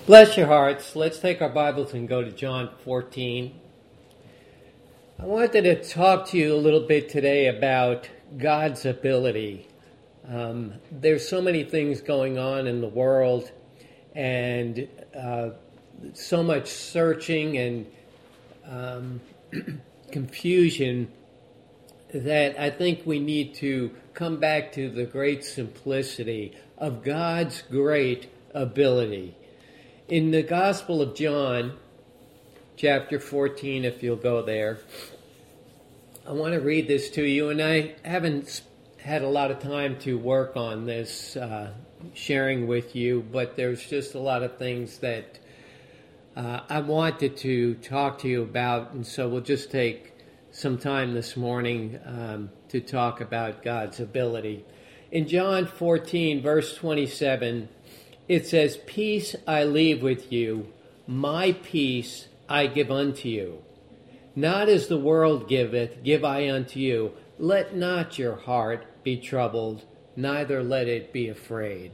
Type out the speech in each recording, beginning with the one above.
Bless your hearts. Let's take our Bibles and go to John 14. I wanted to talk to you a little bit today about God's ability. There's so many things going on in the world and so much searching and confusion that I think we need to come back to the great simplicity of God's great ability. In the Gospel of John, chapter 14, if you'll go there, I want to read this to you, and I haven't had a lot of time to work on this, sharing with you, but there's just a lot of things that I wanted to talk to you about, and so we'll just take some time this morning to talk about God's ability. In John 14, verse 27, it says, "Peace I leave with you, my peace I give unto you. Not as the world giveth, give I unto you. Let not your heart be troubled, neither let it be afraid."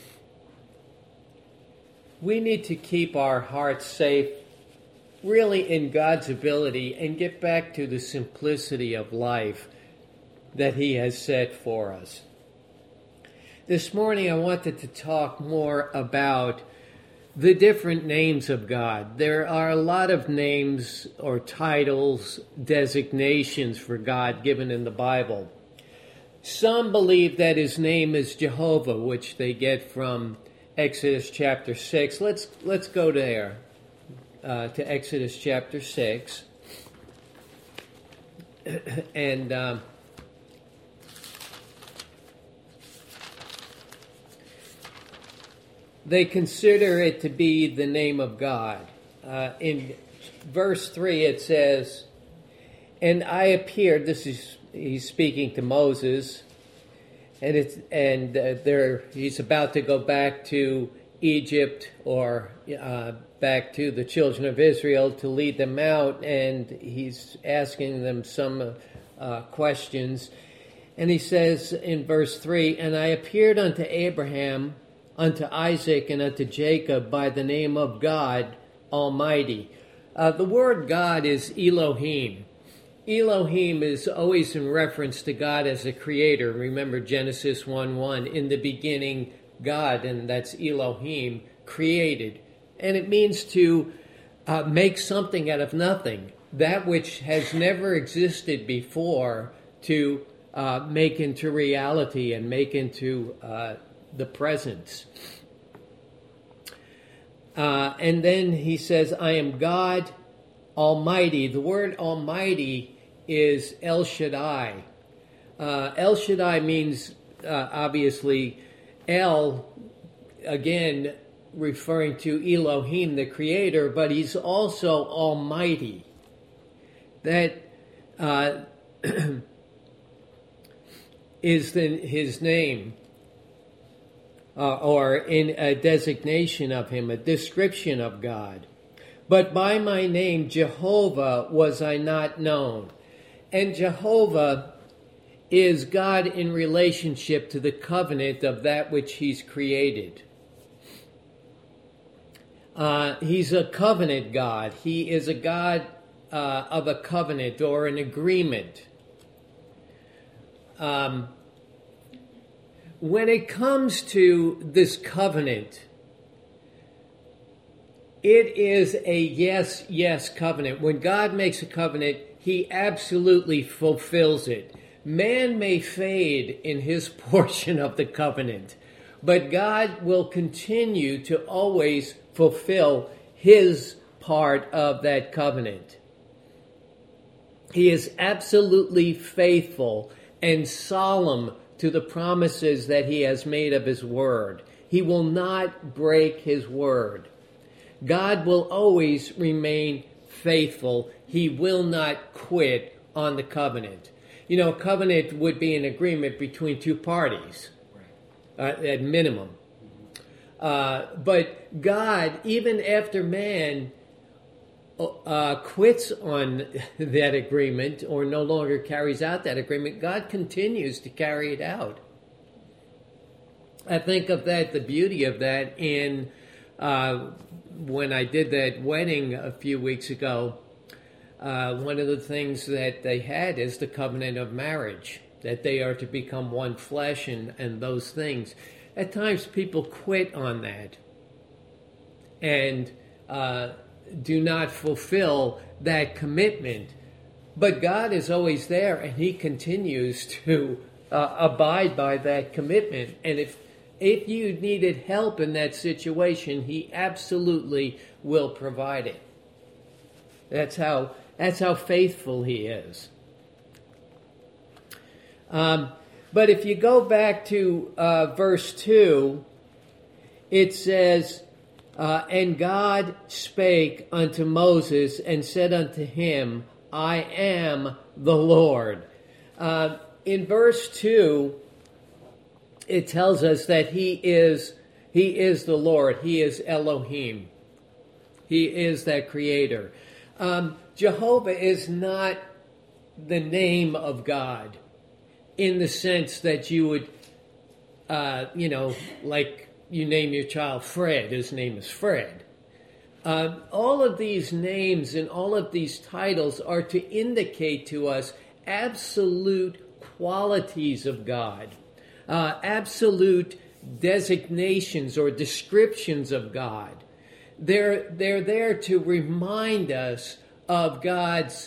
We need to keep our hearts safe, really in God's ability, and get back to the simplicity of life that He has set for us. This morning I wanted to talk more about the different names of God. There are a lot of names or titles, designations for God given in the Bible. Some believe that His name is Jehovah, which they get from Exodus chapter 6. Let's go there to Exodus chapter 6. And they consider it to be the name of God. In verse 3 it says, "And I appeared," he's speaking to Moses, and he's about to go back to Egypt or back to the children of Israel to lead them out, and he's asking them some questions. And he says in verse 3, "And I appeared unto Abraham, unto Isaac, and unto Jacob by the name of God Almighty." The word God is Elohim. Elohim is always in reference to God as a creator. Remember Genesis 1:1, in the beginning God, and that's Elohim, created. And it means to make something out of nothing, that which has never existed before, to make into reality and make into the presence. And then he says, "I am God Almighty." The word Almighty is El Shaddai. El Shaddai means, obviously, El, again, referring to Elohim, the creator, but he's also Almighty. That is his name. Or in a designation of him, a description of God. "But by my name Jehovah was I not known." And Jehovah is God in relationship to the covenant of that which He's created. He's a covenant God. He is a God of a covenant or an agreement. When it comes to this covenant, it is a yes covenant. When God makes a covenant, He absolutely fulfills it. Man may fade in his portion of the covenant, but God will continue to always fulfill His part of that covenant. He is absolutely faithful and solemn to the promises that He has made of His word. He will not break His word. God will always remain faithful. He will not quit on the covenant. You know, a covenant would be an agreement between two parties, at minimum. But God, even after man quits on that agreement or no longer carries out that agreement, God continues to carry it out. I think of that, the beauty of that, in when I did that wedding a few weeks ago, one of the things that they had is the covenant of marriage, that they are to become one flesh and those things. At times people quit on that and do not fulfill that commitment. But God is always there, and he continues to abide by that commitment. And if you needed help in that situation, he absolutely will provide it. That's how faithful he is. But if you go back to verse 2, it says, and God spake unto Moses and said unto him, I am the Lord. In verse 2, it tells us that he is the Lord. He is Elohim. He is that creator. Jehovah is not the name of God in the sense that you would, like you name your child Fred, his name is Fred. All of these names and all of these titles are to indicate to us absolute qualities of God, absolute designations or descriptions of God. They're there to remind us of God's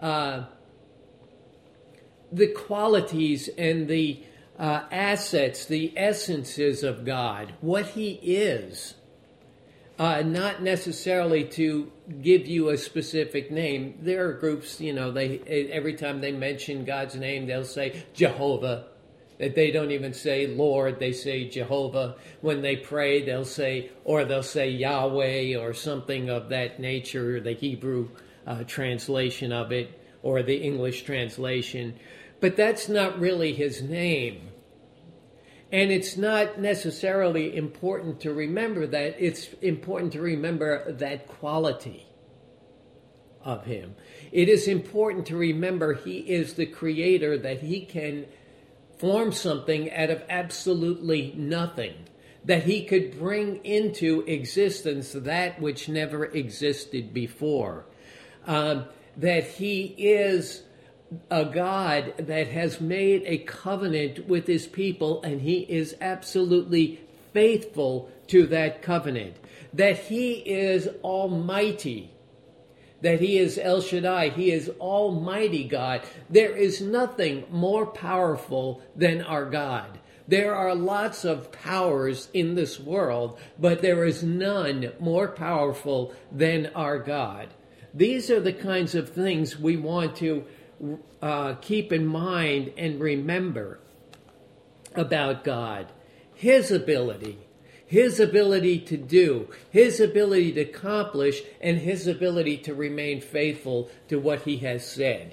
the qualities and the assets, the essences of God, what he is. Not necessarily to give you a specific name. There are groups, they every time they mention God's name, they'll say Jehovah. That they don't even say Lord, they say Jehovah. When they pray, they'll say Yahweh or something of that nature, the Hebrew translation of it, or the English translation. But that's not really his name. And it's not necessarily important to remember that. It's important to remember that quality of him. It is important to remember he is the creator, that he can form something out of absolutely nothing, that he could bring into existence that which never existed before, that he is a God that has made a covenant with his people, and he is absolutely faithful to that covenant, that he is almighty, that he is El Shaddai, he is almighty God. There is nothing more powerful than our God. There are lots of powers in this world, but there is none more powerful than our God. These are the kinds of things we want to keep in mind and remember about God. His ability to do, his ability to accomplish, and his ability to remain faithful to what he has said.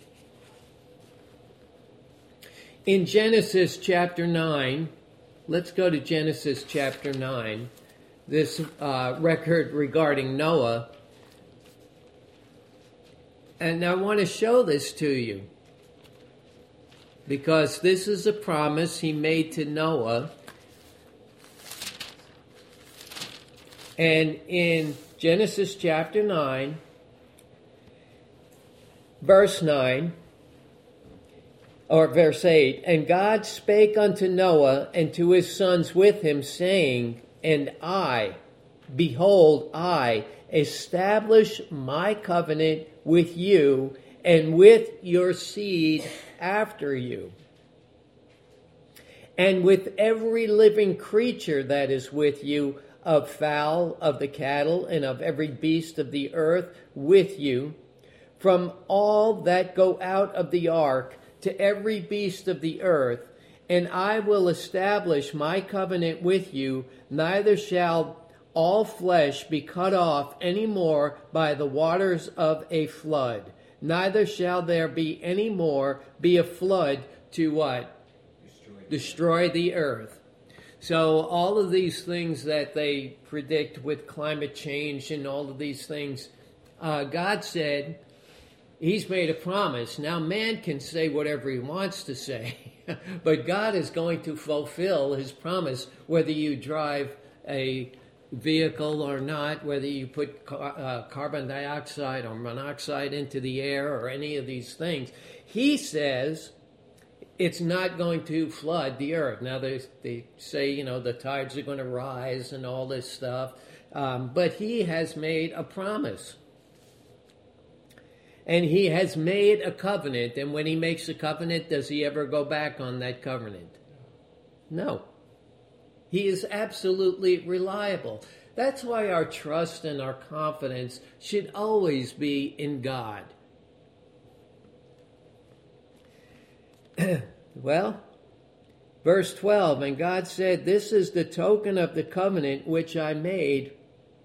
In Genesis chapter 9, let's go to Genesis chapter 9, this record regarding Noah. And I want to show this to you, because this is a promise he made to Noah. And in Genesis chapter 9, verse 9, or verse 8, and God spake unto Noah and to his sons with him, saying, and I, behold, I establish my covenant with you and with your seed after you, and with every living creature that is with you, of fowl, of the cattle, and of every beast of the earth with you, from all that go out of the ark to every beast of the earth, and I will establish my covenant with you, neither shall all flesh be cut off any more by the waters of a flood, neither shall there be any more be a flood to what? Destroy the earth. So all of these things that they predict with climate change and all of these things, God said, he's made a promise. Now man can say whatever he wants to say, but God is going to fulfill his promise, whether you drive a vehicle or not, whether you put carbon dioxide or monoxide into the air or any of these things, he says it's not going to flood the earth. Now, they say, the tides are going to rise and all this stuff, but he has made a promise. And he has made a covenant, and when he makes a covenant, does he ever go back on that covenant? No. He is absolutely reliable. That's why our trust and our confidence should always be in God. Well, verse 12, and God said, "This is the token of the covenant which I make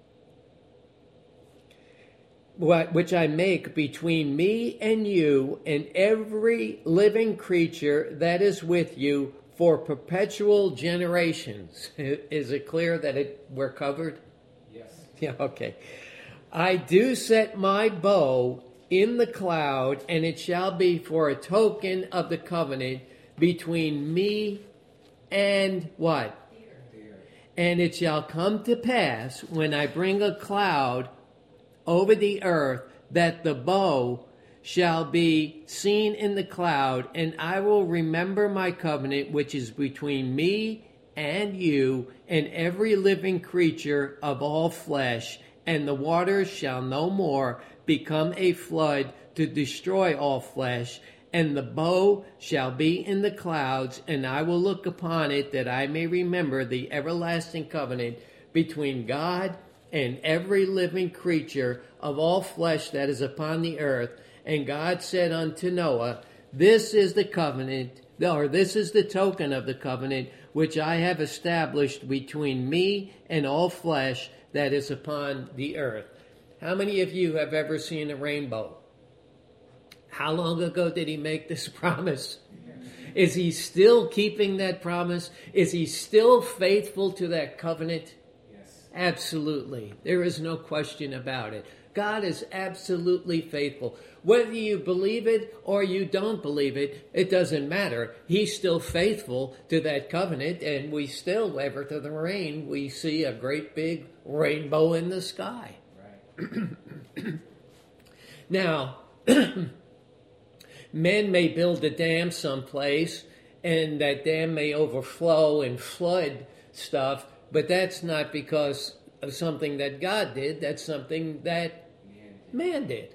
between me and you and every living creature that is with you for perpetual generations." Is it clear that we're covered? Yes. Yeah, okay. "I do set my bow in the cloud, and it shall be for a token of the covenant between me and" what? The earth. "And it shall come to pass when I bring a cloud over the earth that the bow shall be seen in the cloud, and I will remember my covenant which is between me and you and every living creature of all flesh, and the waters shall no more become a flood to destroy all flesh, and the bow shall be in the clouds, and I will look upon it that I may remember the everlasting covenant between God and every living creature of all flesh that is upon the earth." And God said unto Noah, "This is the covenant, or this is the token of the covenant which I have established between me and all flesh that is upon the earth." How many of you have ever seen a rainbow? How long ago did he make this promise? Is he still keeping that promise? Is he still faithful to that covenant? Yes. Absolutely. There is no question about it. God is absolutely faithful. Whether you believe it or you don't believe it, it doesn't matter. He's still faithful to that covenant, and we still, ever to the rain, we see a great big rainbow in the sky. Right. Now, men may build a dam someplace, and that dam may overflow and flood stuff, but that's not because of something that God did. That's something that man did.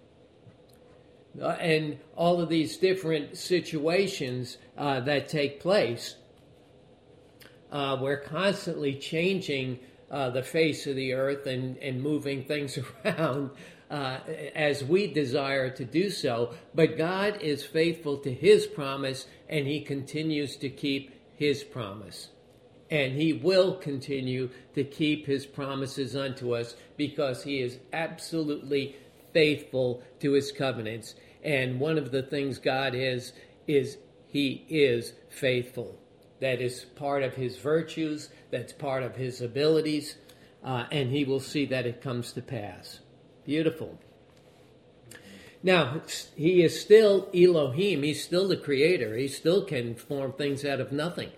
And all of these different situations that take place, we're constantly changing the face of the earth and moving things around as we desire to do so. But God is faithful to his promise, and he continues to keep his promise. And he will continue to keep his promises unto us because he is absolutely faithful to his covenants. And one of the things God is he is faithful. That is part of his virtues. That's part of his abilities. And he will see that it comes to pass. Beautiful. Now, he is still Elohim. He's still the creator. He still can form things out of nothing.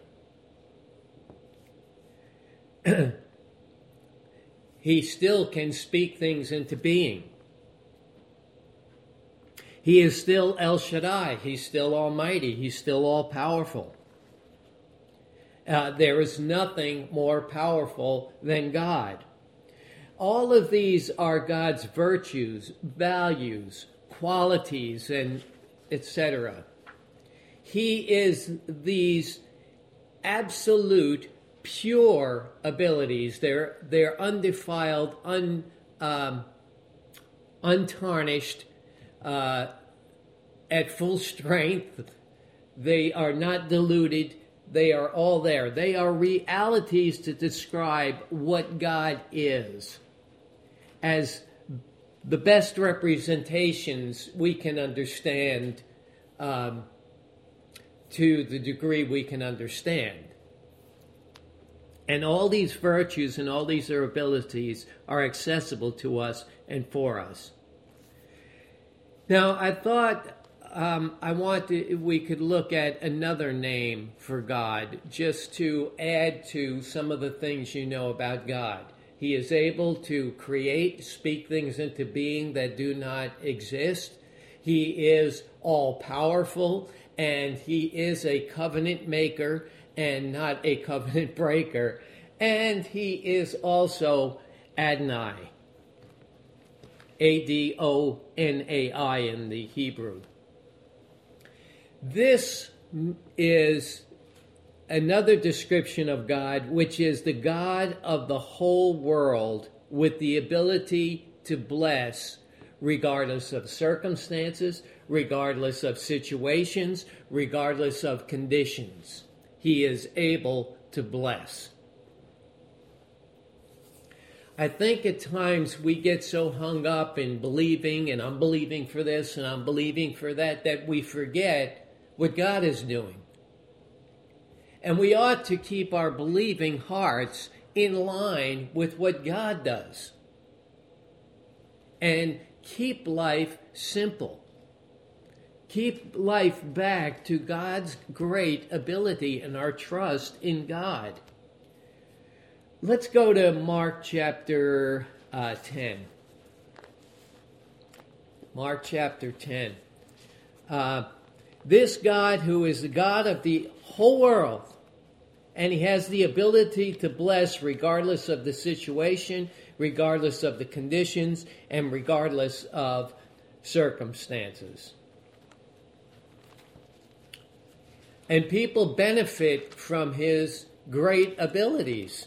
He still can speak things into being. He is still El Shaddai. He's still almighty. He's still all-powerful. There is nothing more powerful than God. All of these are God's virtues, values, qualities, and etc. He is these absolute pure abilities. They're undefiled, untarnished, at full strength. They are not diluted. They are all there. They are realities to describe what God is. As the best representations we can understand to the degree we can understand. And all these virtues and all these abilities are accessible to us and for us. Now, I thought we could look at another name for God, just to add to some of the things you know about God. He is able to create, speak things into being that do not exist. He is all-powerful, and he is a covenant maker and not a covenant breaker. And he is also Adonai, Adonai in the Hebrew. This is another description of God, which is the God of the whole world with the ability to bless regardless of circumstances, regardless of situations, regardless of conditions. He is able to bless. I think at times we get so hung up in believing, and I'm believing for this and I'm believing for that, that we forget what God is doing. And we ought to keep our believing hearts in line with what God does. And keep life simple. Keep life back to God's great ability and our trust in God. Let's go to Mark chapter 10. Mark chapter 10. This God who is the God of the whole world, and he has the ability to bless regardless of the situation, regardless of the conditions, and regardless of circumstances. And people benefit from his great abilities.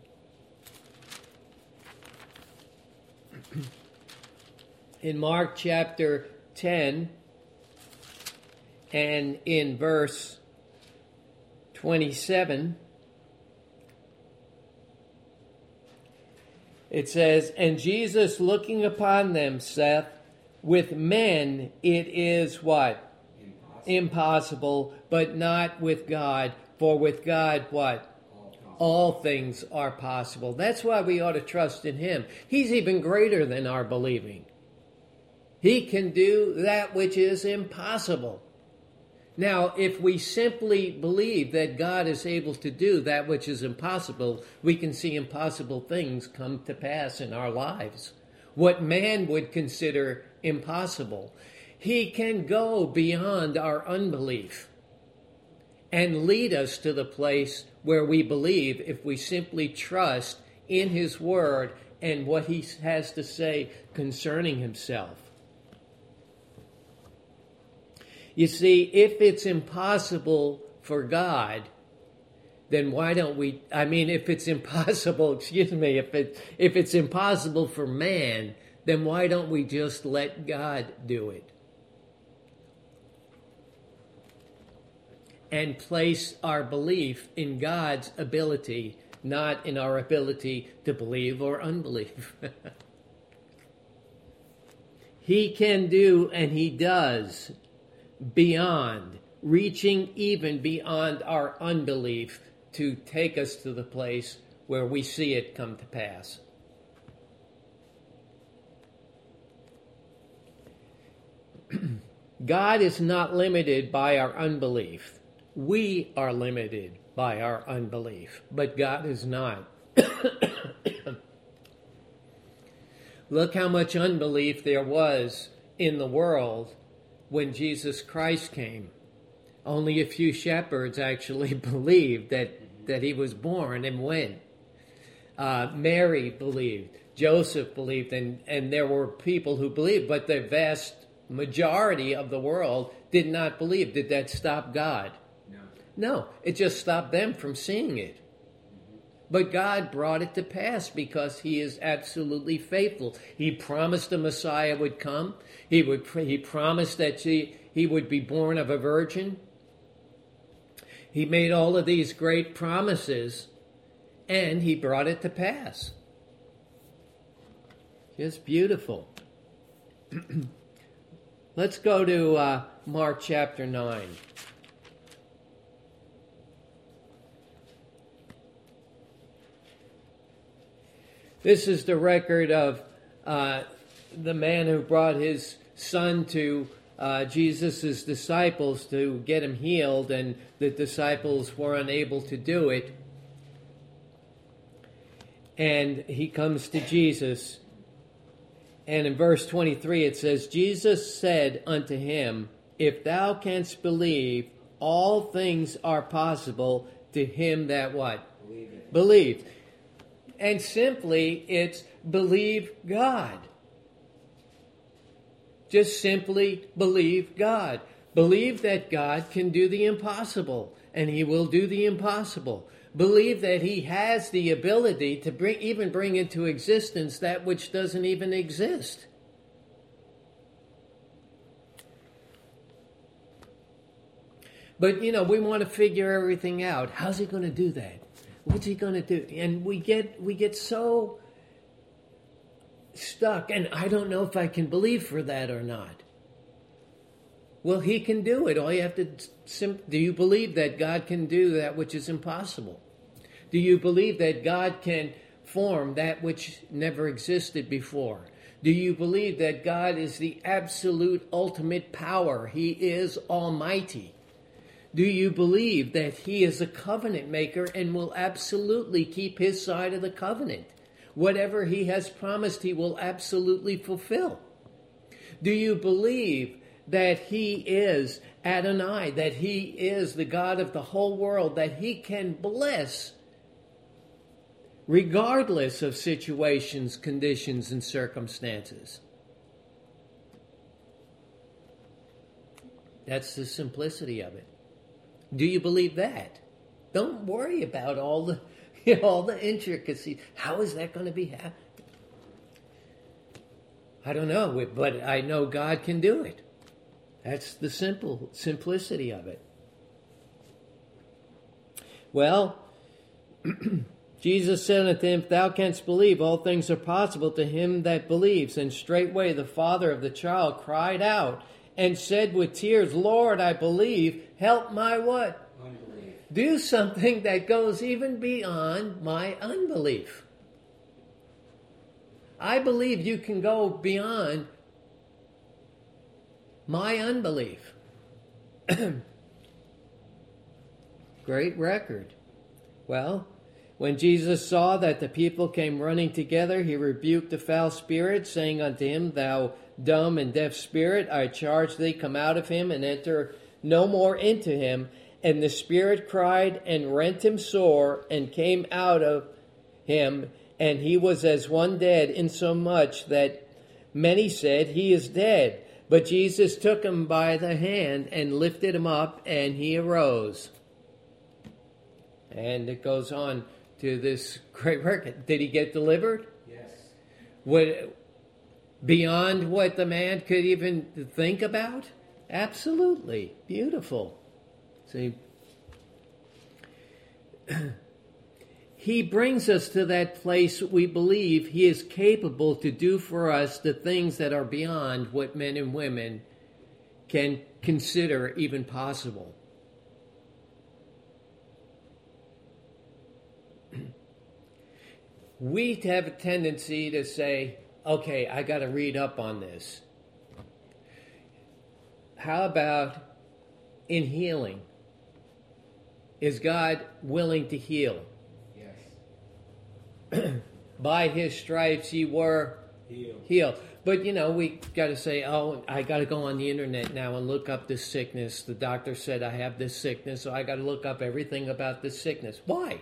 In Mark chapter 10 and in verse 27, it says, "And Jesus looking upon them saith, with men it is" what? Impossible, but not with God. For with God what? All things are possible. That's why we ought to trust in him. He's even greater than our believing. He can do that which is impossible. Now, if we simply believe that God is able to do that which is impossible, we can see impossible things come to pass in our lives. What man would consider impossible. He can go beyond our unbelief and lead us to the place where we believe if we simply trust in his word and what he has to say concerning himself. You see, if it's impossible for God, then why don't we, if it's impossible, if it's impossible for man, then why don't we just let God do it? And place our belief in God's ability, not in our ability to believe or unbelieve. He can do, and he does, beyond, reaching even beyond our unbelief to take us to the place where we see it come to pass. God is not limited by our unbelief. We are limited by our unbelief, but God is not. Look how much unbelief there was in the world when Jesus Christ came. Only a few shepherds actually believed that he was born and when. Mary believed, Joseph believed, and there were people who believed, but the vast majority of the world did not believe. Did that stop God? No, it just stopped them from seeing it. But God brought it to pass because he is absolutely faithful. He promised the Messiah would come. He promised that he would be born of a virgin. He made all of these great promises, and he brought it to pass. Just beautiful. Let's go to Mark chapter 9. This is the record of the man who brought his son to Jesus' disciples to get him healed, and the disciples were unable to do it. And he comes to Jesus. And in verse 23 it says, Jesus said unto him, if thou canst believe, all things are possible to him that what? Believe. And simply it's believe God. Just simply believe God. Believe that God can do the impossible, and he will do the impossible. Believe that he has the ability to bring into existence that which doesn't even exist. But, we want to figure everything out. How's he going to do that? What's he going to do? And we get so stuck, and I don't know if I can believe for that or not. Well, he can do it. All you have to do you believe that God can do that which is impossible? Do you believe that God can form that which never existed before? Do you believe that God is the absolute ultimate power? He is almighty. Do you believe that he is a covenant maker and will absolutely keep his side of the covenant? Whatever he has promised, he will absolutely fulfill. Do you believe that he is Adonai, that he is the God of the whole world, that he can bless regardless of situations, conditions, and circumstances? That's the simplicity of it. Do you believe that? Don't worry about all the intricacies. How is that going to be happening? I don't know, but I know God can do it. That's the simplicity of it. Well, Jesus said unto him, if thou canst believe, all things are possible to him that believes. And straightway the father of the child cried out and said with tears, Lord, I believe, help my what? Unbelief. Do something that goes even beyond my unbelief. I believe you can go beyond my unbelief. Great record. Well, when Jesus saw that the people came running together, he rebuked the foul spirit, saying unto him, Thou dumb and deaf spirit, I charge thee, come out of him, and enter no more into him. And the spirit cried and rent him sore, and came out of him, and he was as one dead, insomuch that many said, He is dead. But Jesus took him by the hand and lifted him up, and he arose. And it goes on to this great record. Did he get delivered? Yes. Beyond what the man could even think about? Absolutely. Beautiful. See, he brings us to that place we believe he is capable to do for us the things that are beyond what men and women can consider even possible. We have a tendency to say, okay, I got to read up on this. How about in healing? Is God willing to heal? Yes. By his stripes ye were healed. But, we got to say, I got to go on the internet now and look up this sickness. The doctor said I have this sickness, so I got to look up everything about this sickness. Why?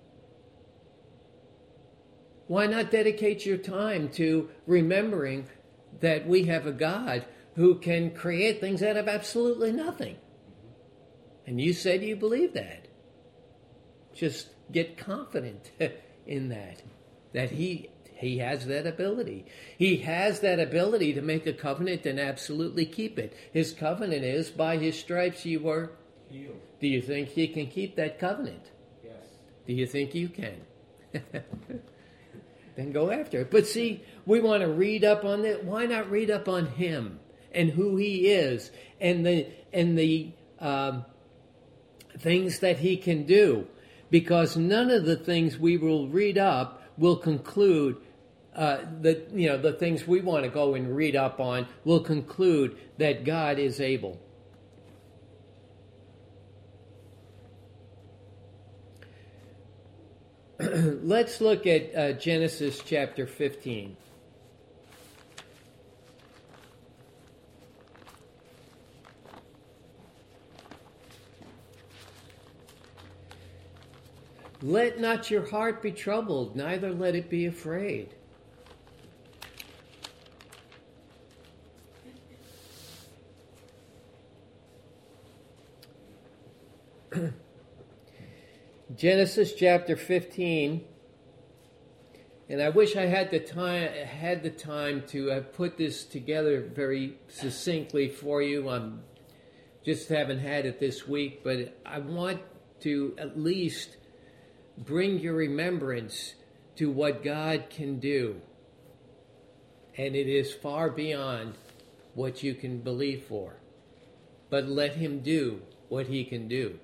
Why not dedicate your time to remembering that we have a God who can create things out of absolutely nothing? And you said you believe that. Just get confident in that he has that ability. He has that ability to make a covenant and absolutely keep it. His covenant is, by his stripes you were Healed. Do you think he can keep that covenant? Yes. Do you think you can? Then go after it. But see, we want to read up on it. Why not read up on him and who he is and the things that he can do? Because none of the things we will read up will conclude the things we want to go and read up on will conclude that God is able. let's look at Genesis chapter 15. Let not your heart be troubled, neither let it be afraid. Genesis chapter 15, and I wish I had the time to put this together very succinctly for you. I'm just haven't had it this week, but I want to at least bring your remembrance to what God can do, and it is far beyond what you can believe for. But let Him do what He can do.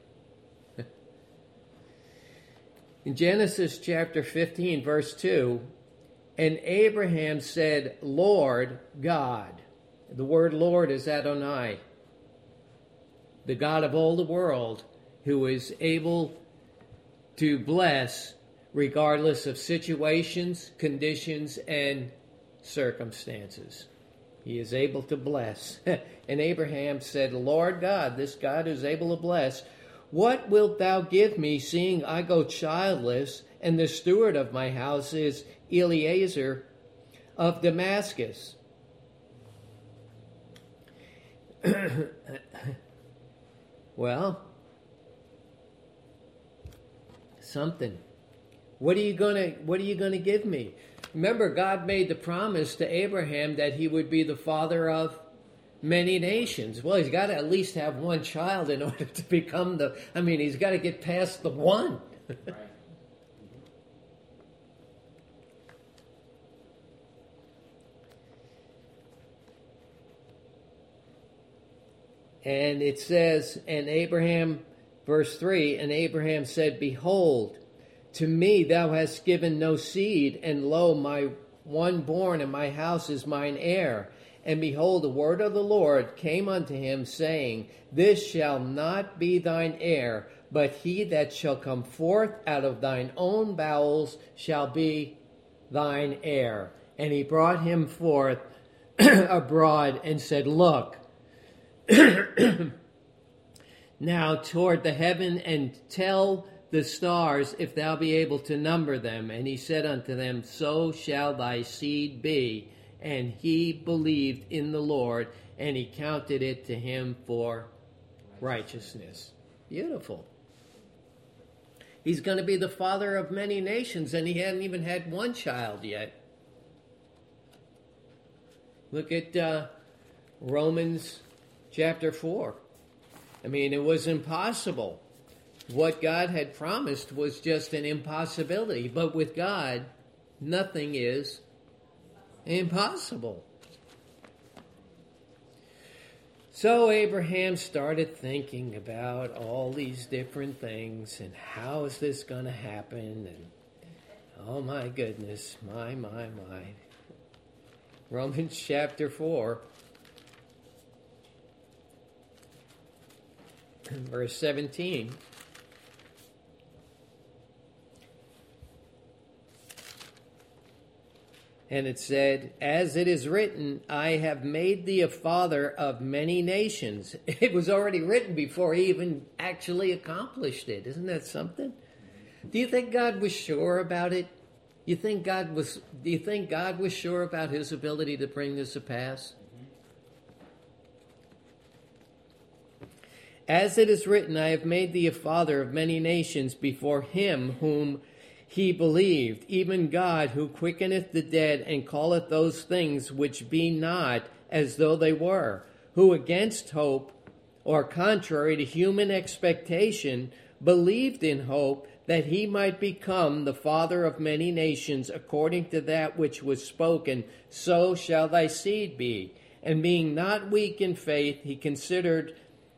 In Genesis chapter 15, verse 2, and Abraham said, Lord God. The word Lord is Adonai, the God of all the world, who is able to bless regardless of situations, conditions, and circumstances. He is able to bless. And Abraham said, Lord God, this God who's able to bless, what wilt thou give me, seeing I go childless, and the steward of my house is Eliezer of Damascus? Well, something. What are you gonna give me? Remember, God made the promise to Abraham that he would be the father of many nations. Well, he's got to at least have one child in order to become he's got to get past the one. Right. And it says, and Abraham, verse 3, and Abraham said, Behold, to me thou hast given no seed, and lo, my one born in my house is mine heir. And behold, the word of the Lord came unto him, saying, This shall not be thine heir, but he that shall come forth out of thine own bowels shall be thine heir. And he brought him forth abroad and said, Look now toward the heaven, and tell the stars, if thou be able to number them. And he said unto them, So shall thy seed be. And he believed in the Lord, and he counted it to him for righteousness. Beautiful. He's going to be the father of many nations, and he hadn't even had one child yet. Look at Romans chapter 4. It was impossible. What God had promised was just an impossibility. But with God, nothing is impossible. So Abraham started thinking about all these different things, and how is this going to happen? And oh my goodness, my. Romans chapter 4, verse 17. And it said, As it is written, I have made thee a father of many nations. It was already written before he even actually accomplished it. Isn't that something? Do you think God was sure about it? Do you think God was sure about his ability to bring this to pass? As it is written, I have made thee a father of many nations before him whom he believed, even God, who quickeneth the dead, and calleth those things which be not as though they were, who against hope, or contrary to human expectation, believed in hope that he might become the father of many nations, according to that which was spoken, So shall thy seed be. And being not weak in faith, he considered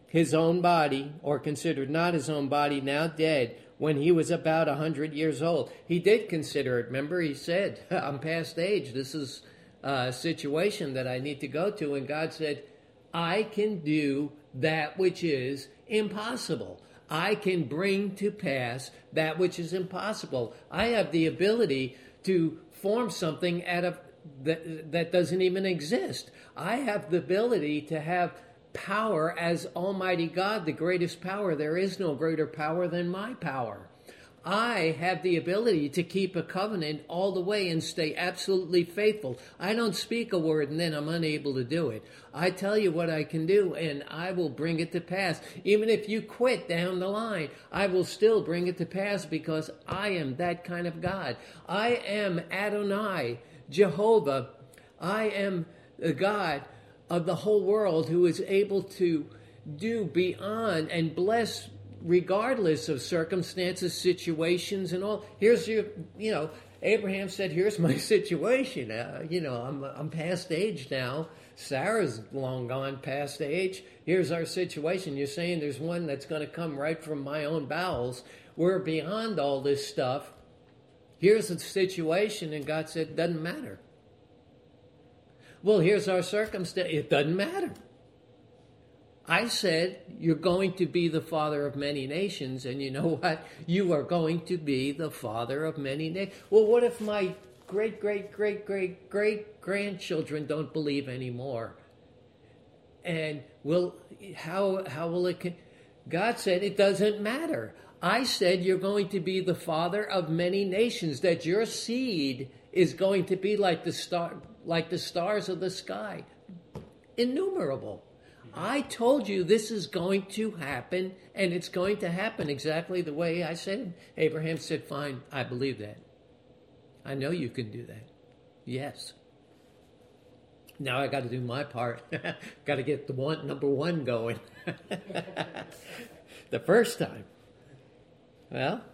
not his own body now dead, when he was about 100 years old. He did consider it. Remember, he said, I'm past age. This is a situation that I need to go to. And God said, I can do that which is impossible. I can bring to pass that which is impossible. I have the ability to form something out of that doesn't even exist. I have the ability to have power as Almighty God, the greatest power. There is no greater power than my power. I have the ability to keep a covenant all the way and stay absolutely faithful. I don't speak a word and then I'm unable to do it. I tell you what I can do and I will bring it to pass. Even if you quit down the line, I will still bring it to pass because I am that kind of God. I am Adonai, Jehovah. I am the God of the whole world who is able to do beyond and bless regardless of circumstances, situations, and all. Here's Abraham said, here's my situation. I'm past age now. Sarah's long gone past age. Here's our situation. You're saying there's one that's going to come right from my own bowels. We're beyond all this stuff. Here's the situation. And God said, doesn't matter. Well, here's our circumstance. It doesn't matter. I said, you're going to be the father of many nations, and you know what? You are going to be the father of many nations. Well, what if my great-great-great-great-great-grandchildren don't believe anymore? And how will it... God said, it doesn't matter. I said, you're going to be the father of many nations, that your seed is going to be like the stars of the sky. Innumerable. I told you this is going to happen, and it's going to happen exactly the way I said. Abraham said, fine, I believe that. I know you can do that. Yes. Now I got to do my part. Got to get number one going. The first time. Well,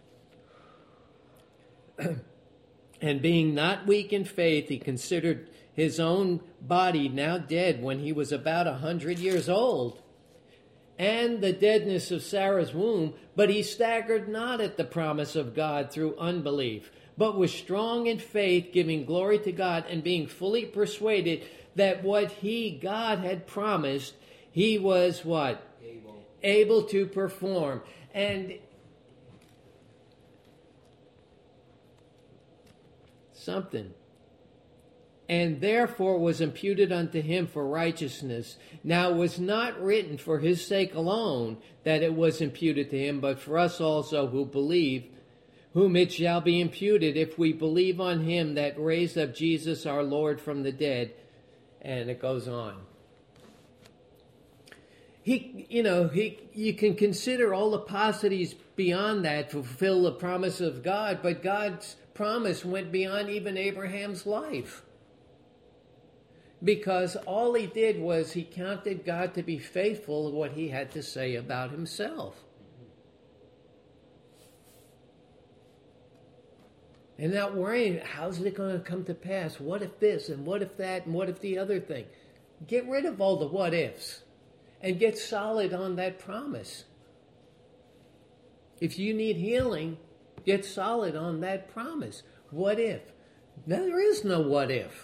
and being not weak in faith, he considered his own body now dead when he was about 100 years old, and the deadness of Sarah's womb, but he staggered not at the promise of God through unbelief, but was strong in faith, giving glory to God, and being fully persuaded that what God had promised, he was what? Able to perform. And something. And therefore was imputed unto him for righteousness. Now it was not written for his sake alone that it was imputed to him, but for us also who believe, whom it shall be imputed if we believe on him that raised up Jesus our Lord from the dead. And it goes on. You can consider all the paucities beyond that to fulfill the promise of God, but God's promise went beyond even Abraham's life. Because all he did was he counted God to be faithful in what he had to say about himself. And not worrying, how's it going to come to pass? What if this, and what if that, and what if the other thing? Get rid of all the what ifs and get solid on that promise. If you need healing, get solid on that promise. What if? Now, there is no what if.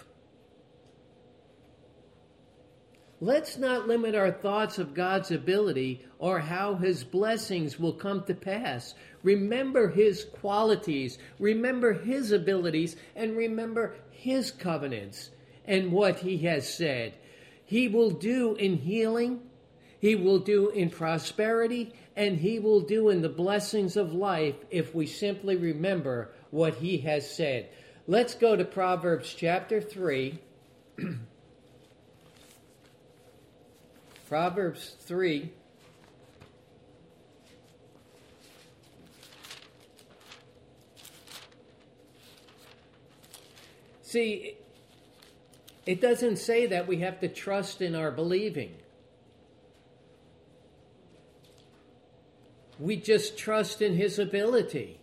Let's not limit our thoughts of God's ability or how his blessings will come to pass. Remember his qualities, remember his abilities, and remember his covenants and what he has said. He will do in healing, he will do in prosperity, and he will do in the blessings of life if we simply remember what he has said. Let's go to Proverbs chapter 3. Proverbs 3. See, it doesn't say that we have to trust in our believing. We just trust in his ability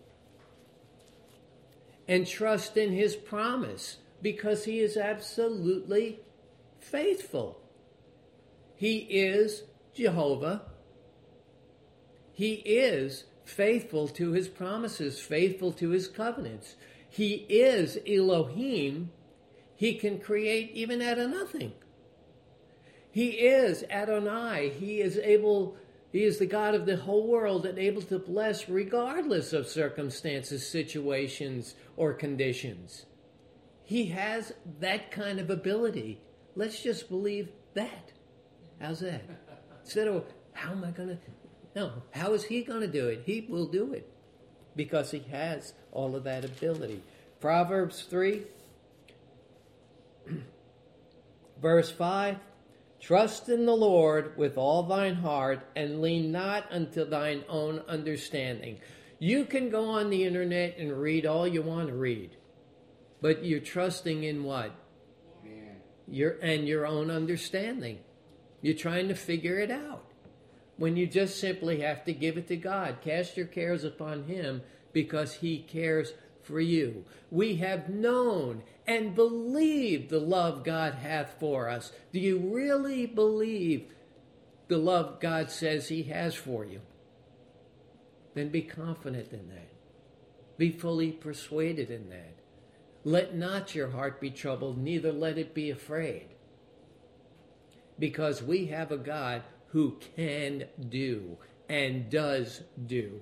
and trust in his promise because he is absolutely faithful. He is Jehovah. He is faithful to his promises, faithful to his covenants. He is Elohim. He can create even out of nothing. He is Adonai. He is able, He is the God of the whole world and able to bless regardless of circumstances, situations, or conditions. He has that kind of ability. Let's just believe that. How's that? Instead of, how am I going to? No, how is he going to do it? He will do it because he has all of that ability. Proverbs 3, verse 5. Trust in the Lord with all thine heart and lean not unto thine own understanding. You can go on the internet and read all you want to read, but you're trusting in what? Your own understanding. You're trying to figure it out. When you just simply have to give it to God. Cast your cares upon him because he cares for you. We have known and believed the love God hath for us. Do you really believe the love God says he has for you? Then be confident in that. Be fully persuaded in that. Let not your heart be troubled, neither let it be afraid. Because we have a God who can do and does do.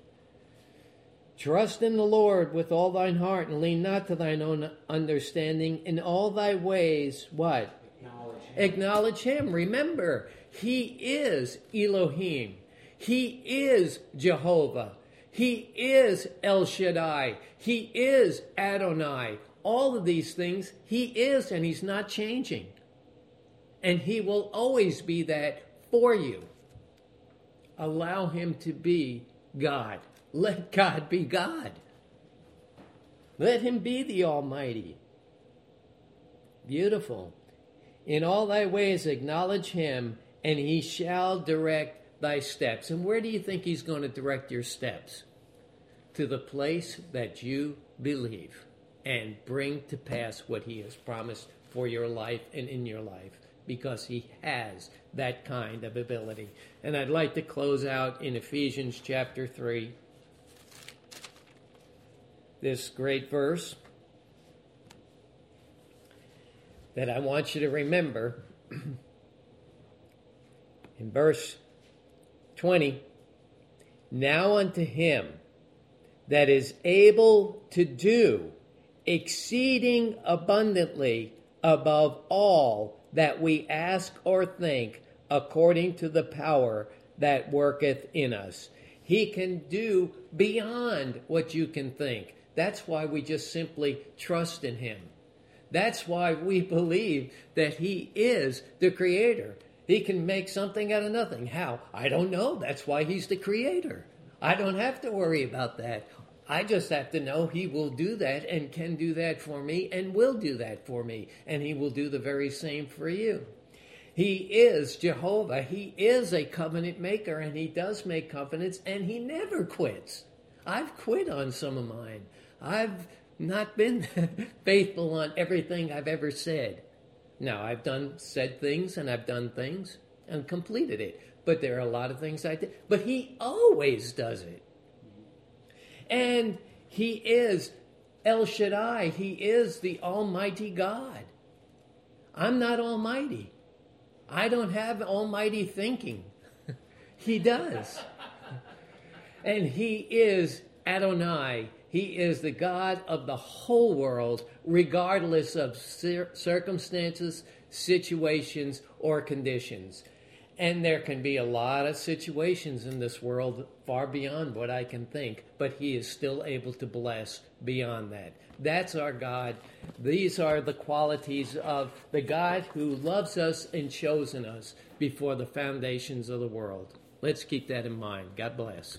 Trust in the Lord with all thine heart and lean not to thine own understanding. In all thy ways, what? Acknowledge him. Remember, he is Elohim. He is Jehovah. He is El Shaddai. He is Adonai. All of these things he is, and he's not changing. And he will always be that for you. Allow him to be God. Let God be God. Let him be the Almighty. Beautiful. In all thy ways acknowledge him, and he shall direct thy steps. And where do you think he's going to direct your steps? To the place that you believe and bring to pass what he has promised for your life and in your life, because he has that kind of ability. And I'd like to close out in Ephesians chapter 3. This great verse that I want you to remember. In verse 20, now unto him that is able to do exceeding abundantly above all that we ask or think, according to the power that worketh in us. He can do beyond what you can think. That's why we just simply trust in him. That's why we believe that he is the creator. He can make something out of nothing. How? I don't know. That's why he's the creator. I don't have to worry about that. I just have to know he will do that and can do that for me and will do that for me. And he will do the very same for you. He is Jehovah. He is a covenant maker, and he does make covenants, and he never quits. I've quit on some of mine. I've not been faithful on everything I've ever said. Now, I've said things, and I've done things and completed it. But there are a lot of things I did. But he always does it. And he is El Shaddai. He is the Almighty God. I'm not almighty. I don't have almighty thinking. He does. And he is Adonai. He is the God of the whole world, regardless of circumstances, situations, or conditions. And there can be a lot of situations in this world far beyond what I can think, but he is still able to bless beyond that. That's our God. These are the qualities of the God who loves us and chosen us before the foundations of the world. Let's keep that in mind. God bless.